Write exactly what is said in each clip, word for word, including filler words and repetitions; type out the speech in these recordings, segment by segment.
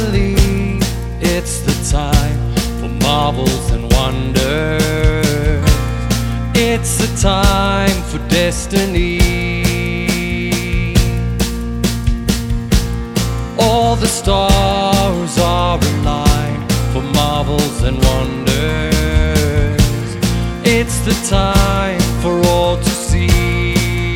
believe it's the time for marvels and wonders. It's the time for destiny. All the stars are aligned for marvels and wonders. It's the time for all to see.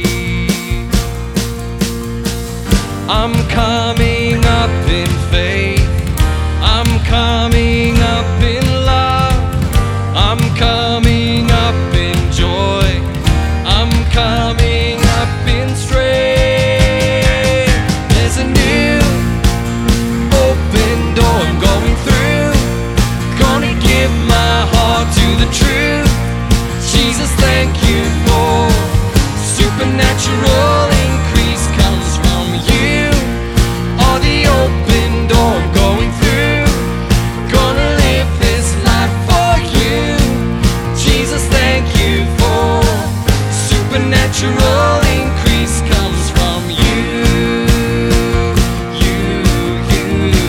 I'm coming up in faith. I'm coming up in love. I'm coming up in joy. I'm coming up in strength. There's a new open door I'm going through. Gonna give my heart to the truth. Jesus, thank you for supernatural increase comes from you. All the open door I'm going through. Gonna live this life for you. Jesus, thank you for supernatural increase comes from you. You, you.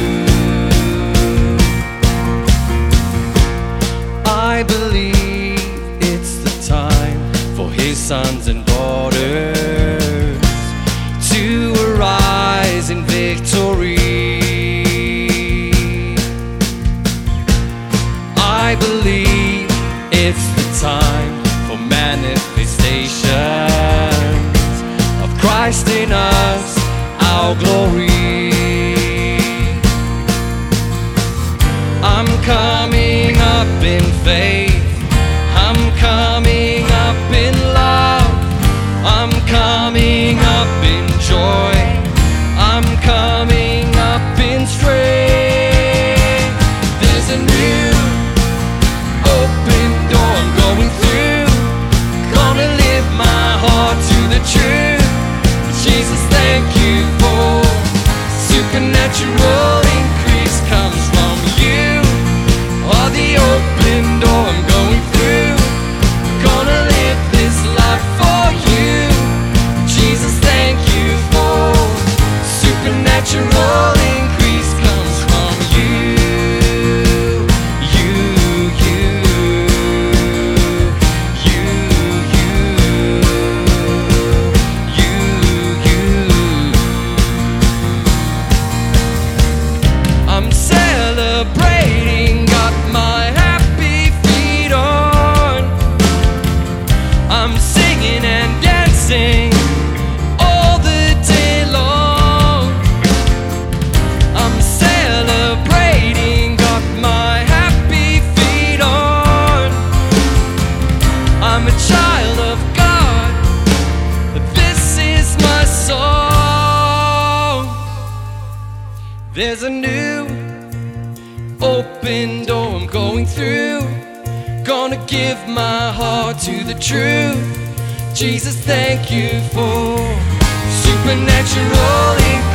I believe it's the time for his sons and daughters to arise in victory. I believe it's the time for manifestations of Christ in us, our glory. I'm coming up in faith. I'm coming up in love. I'm coming up in joy. I'm coming up in strength. There's a new open door I'm going through. Gonna live my heart to the truth. Jesus, thank you for supernatural increase comes from you. All the open door I'm going through. Gonna live this life for you. Jesus, thank you for supernatural increase comes from you. You, you, you, you, you, you. I'm celebrating, got my happy feet on. I'm singing and dancing all the day long. I'm celebrating, got my happy feet on. I'm a child of God, this is my song. There's a new open door I'm going through. Gonna give my heart to the truth. Jesus, thank you for supernatural increase.